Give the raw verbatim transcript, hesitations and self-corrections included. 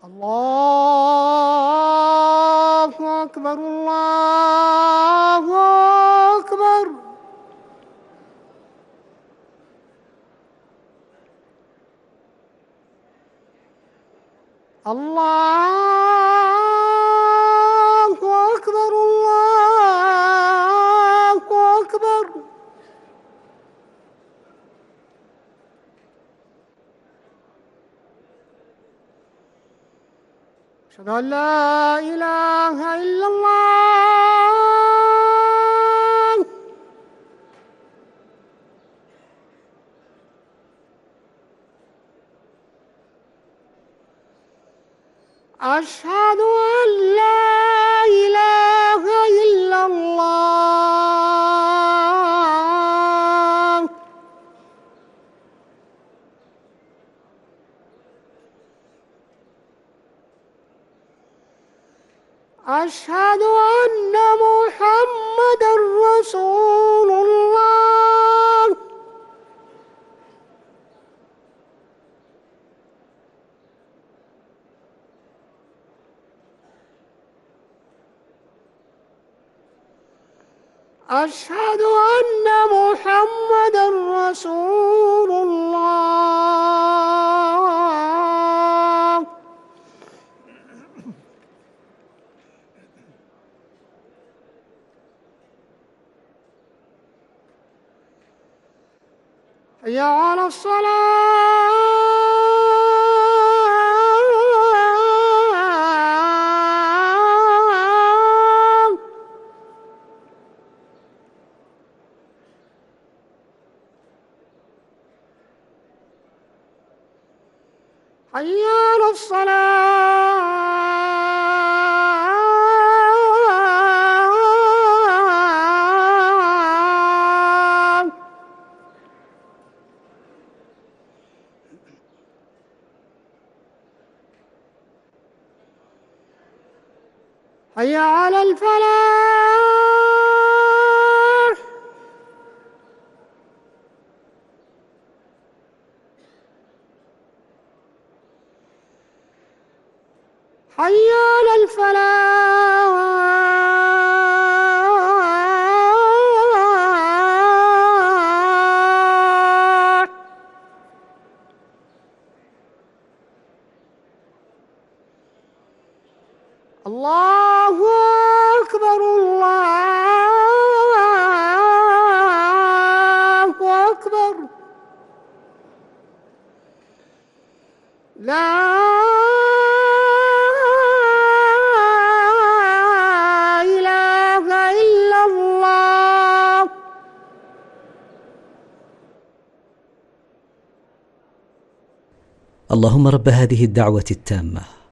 الله أكبر الله أكبر. الله أكبر الله أكبر. أشهد أن لا إله إلا الله. أشهد أن لا إله إلا الله. أشهد أن محمدًا رسول الله. أشهد أن محمدًا رسول الله. حي على الصلاة. حي على الصلاة. حي على الفلاح. حي على الفلاح. الله أكبر الله أكبر. لا إله إلا الله. اللهم رب هذه الدعوة التامة